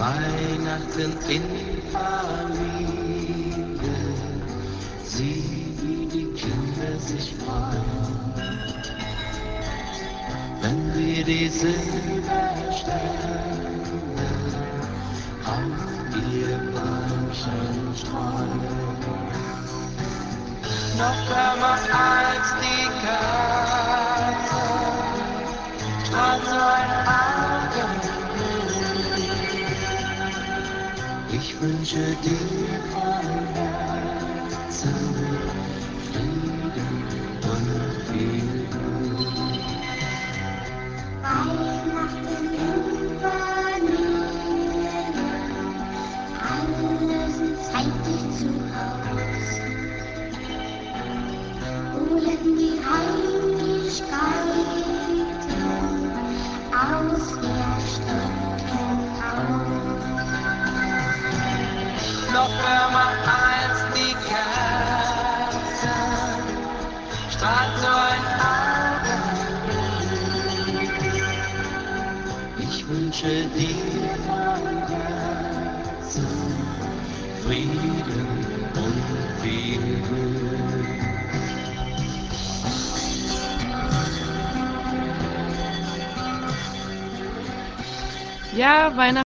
Weihnachten in Familie, sieh, wie die Kinder sich freuen, wenn wir die Silbersterne auf ihr Bäumchen streuen. Noch wärmer als die Kerze strahlt so ein Abendrot. Ich wünsche dir von Herzen Frieden und viel Glück. Weihnachten in Familie, alle sind zeitig zu Haus. Holen die Heiligkeiten aus Verstecken raus. Noch wärmer als die Kerzen strahlt so ein Abendrot. Ich wünsche dir von Herzen Frieden und viel Glück. Ja, Weihnachten